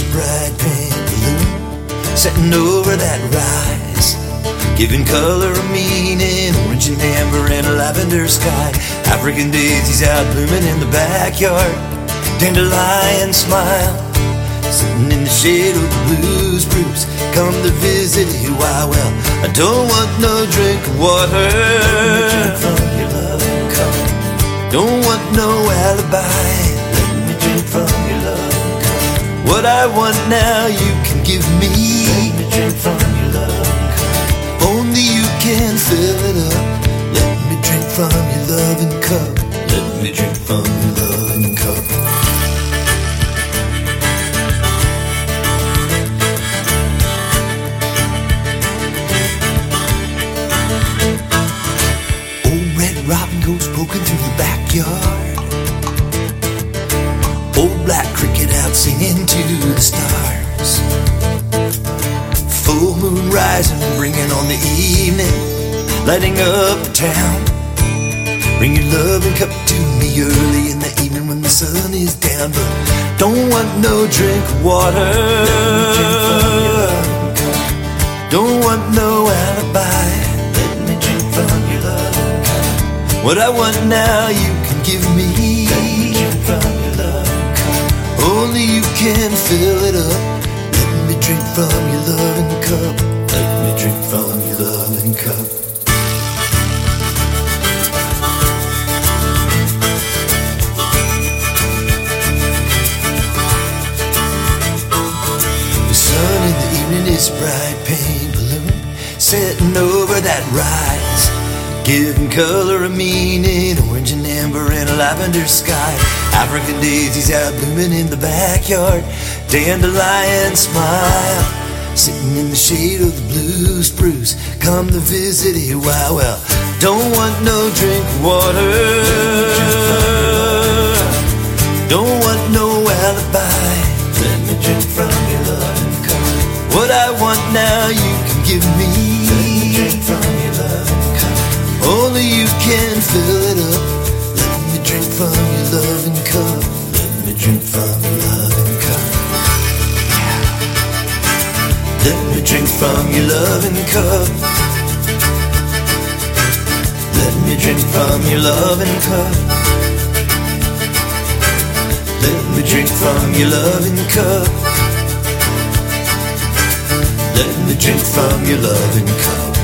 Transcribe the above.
bright pink balloon setting over that rise, giving color a meaning, orange and amber and a lavender sky. African daisies out blooming in the backyard, dandelion smile, sitting in the shade of the blue spruce. Come to visit you, why? Well, I don't want no drink of water. Let me drink from your loving cup. Don't want no alibi. Let me drink from your loving cup. What I want now you can give me. Let me drink from your loving cup. Only you can fill it up. Let me drink from your loving cup. Let me drink from your loving cup. Robin goes poking through the backyard. Old black cricket out singing to the stars. Full moon rising, bringing on the evening, lighting up the town. Bring your loving cup to me early in the evening when the sun is down. But don't want no drink of water. Don't want no alibi. Let me drink from your loving cup. What I want now you can give me. Let me drink from your loving cup. Only you can fill it up. Let me drink from your loving cup. Let me drink from your loving cup. The sun in the evening is a bright pink balloon setting over that rise, giving color a meaning, orange and amber and a lavender sky. African daisies out blooming in the backyard, dandelion smile, sitting in the shade of the blue spruce. Come to visit here, why? Well, don't want no drink of water. Don't want no alibi. Let me drink from your loving cup. What I want now you can give me. Let me drink from your loving cup. Only you can fill it up. Let me drink from your loving cup. Let me drink from your loving cup. Let me drink from your loving cup. Let me drink from your loving cup. Let me drink from your loving cup. Let me drink from your loving cup.